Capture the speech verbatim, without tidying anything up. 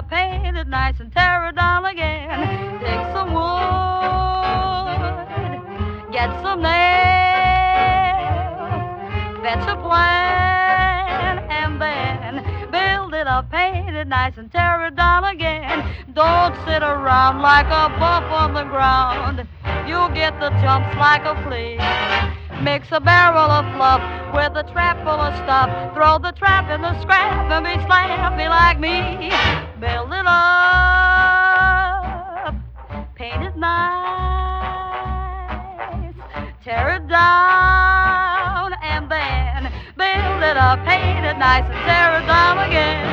up, paint it nice, and tear it down again. Take some wood, get some nails, fetch a plan, and then build it up, paint it nice, and tear it down again. Don't sit around like a bump on the ground. You'll get the jumps like a flea. Mix a barrel of fluff with a trap full of stuff. Throw the trap in the scrap and be slappy like me. Build it up, paint it nice, tear it down, and then build it up, paint it nice, and tear it down again.